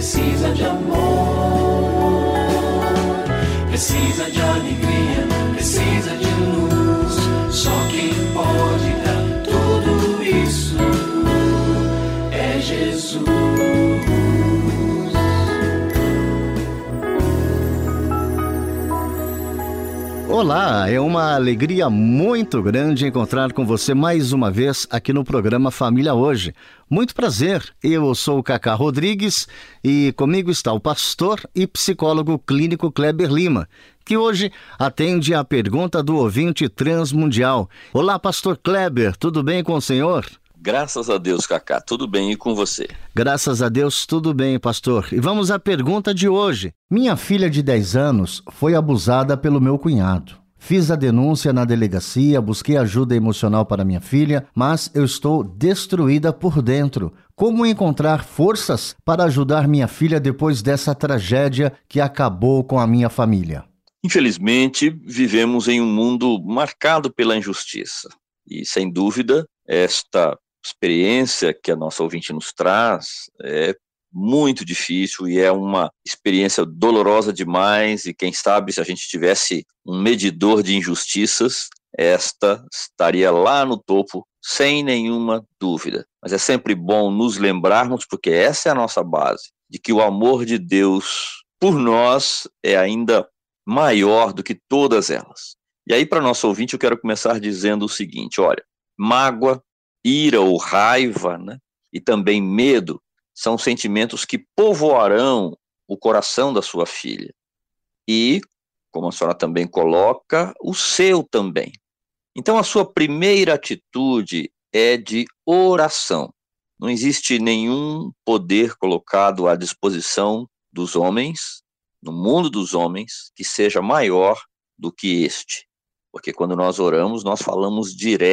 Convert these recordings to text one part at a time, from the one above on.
precisa de amor, precisa de alegria, precisa de luz. Só quem pode dar tudo isso é Jesus. Olá, é uma alegria muito grande encontrar com você mais uma vez aqui no programa Família Hoje. Muito prazer, eu sou o Cacá Rodrigues e comigo está o pastor e psicólogo clínico Kleber Lima, que hoje atende a pergunta do ouvinte transmundial. Olá, pastor Kleber, tudo bem com o senhor? Graças a Deus, Cacá, tudo bem e com você? Graças a Deus, tudo bem, pastor. E vamos à pergunta de hoje. Minha filha de 10 anos foi abusada pelo meu cunhado. Fiz a denúncia na delegacia, busquei ajuda emocional para minha filha, mas eu estou destruída por dentro. Como encontrar forças para ajudar minha filha depois dessa tragédia que acabou com a minha família? Infelizmente, vivemos em um mundo marcado pela injustiça. E, sem dúvida, esta experiência que a nossa ouvinte nos traz é muito difícil e é uma experiência dolorosa demais, e quem sabe se a gente tivesse um medidor de injustiças, esta estaria lá no topo, sem nenhuma dúvida. Mas é sempre bom nos lembrarmos, porque essa é a nossa base, de que o amor de Deus por nós é ainda maior do que todas elas. E aí, para nosso ouvinte, eu quero começar dizendo o seguinte: olha, mágoa, ira ou raiva, né, e também medo são sentimentos que povoarão o coração da sua filha. E, como a senhora também coloca, o seu também. Então, a sua primeira atitude é de oração. Não existe nenhum poder colocado à disposição dos homens, no mundo dos homens, que seja maior do que este. Porque quando nós oramos, nós falamos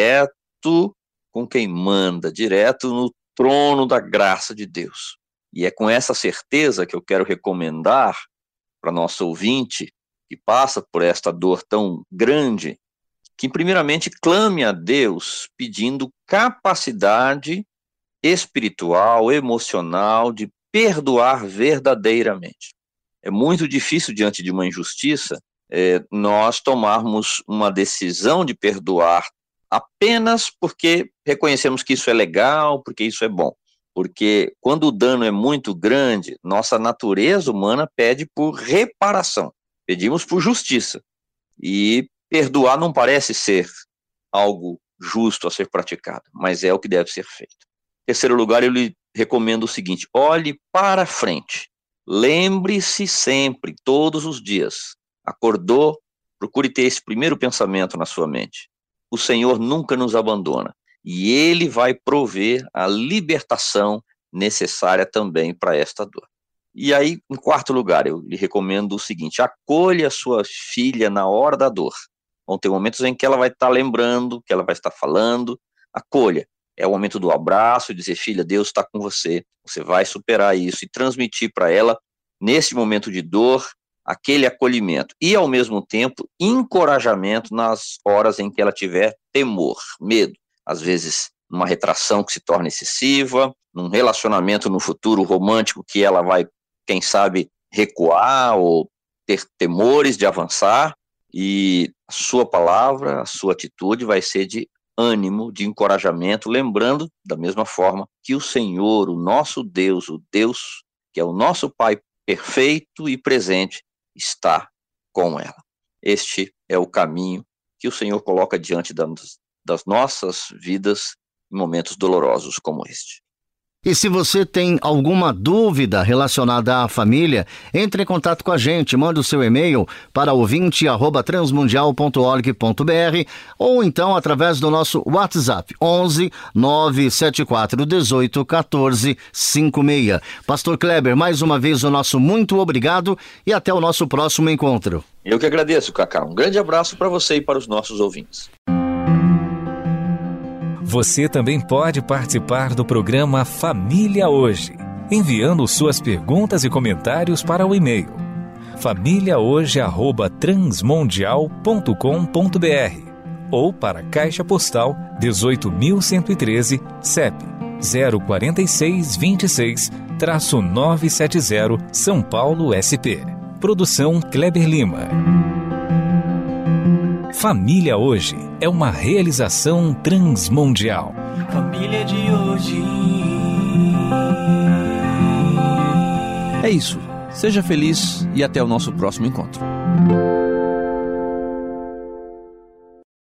direto com quem manda, direto no trono da graça de Deus. E é com essa certeza que eu quero recomendar para nosso ouvinte, que passa por esta dor tão grande, que primeiramente clame a Deus pedindo capacidade espiritual, emocional, de perdoar verdadeiramente. É muito difícil, diante de uma injustiça, nós tomarmos uma decisão de perdoar apenas porque reconhecemos que isso é legal, porque isso é bom. Porque quando o dano é muito grande, nossa natureza humana pede por reparação. Pedimos por justiça. E perdoar não parece ser algo justo a ser praticado, mas é o que deve ser feito. Em terceiro lugar, eu lhe recomendo o seguinte: olhe para frente. Lembre-se sempre, todos os dias. Acordou, procure ter esse primeiro pensamento na sua mente. O Senhor nunca nos abandona e Ele vai prover a libertação necessária também para esta dor. E aí, em quarto lugar, eu lhe recomendo o seguinte: acolha a sua filha na hora da dor. Vão ter momentos em que ela vai estar lembrando, que ela vai estar falando. Acolha. É o momento do abraço, dizer: filha, Deus está com você, você vai superar isso, e transmitir para ela, nesse momento de dor, aquele acolhimento e, ao mesmo tempo, encorajamento nas horas em que ela tiver temor, medo, às vezes numa retração que se torna excessiva, num relacionamento no futuro romântico que ela vai, quem sabe, recuar ou ter temores de avançar, e a sua palavra, a sua atitude vai ser de ânimo, de encorajamento, lembrando, da mesma forma, que o Senhor, o nosso Deus, o Deus que é o nosso Pai perfeito e presente, está com ela. Este é o caminho que o Senhor coloca diante das nossas vidas em momentos dolorosos como este. E se você tem alguma dúvida relacionada à família, entre em contato com a gente, manda o seu e-mail para ouvinte@transmundial.org.br ou então através do nosso WhatsApp 11 974 18 14 56. Pastor Kleber, mais uma vez o nosso muito obrigado e até o nosso próximo encontro. Eu que agradeço, Cacá. Um grande abraço para você e para os nossos ouvintes. Você também pode participar do programa Família Hoje, enviando suas perguntas e comentários para o e-mail famíliahoje@transmundial.com.br ou para a Caixa Postal 18.113, CEP 04626 970, São Paulo, SP. Produção Kleber Lima. Família Hoje é uma realização transmundial. Família de hoje. É isso. Seja feliz e até o nosso próximo encontro.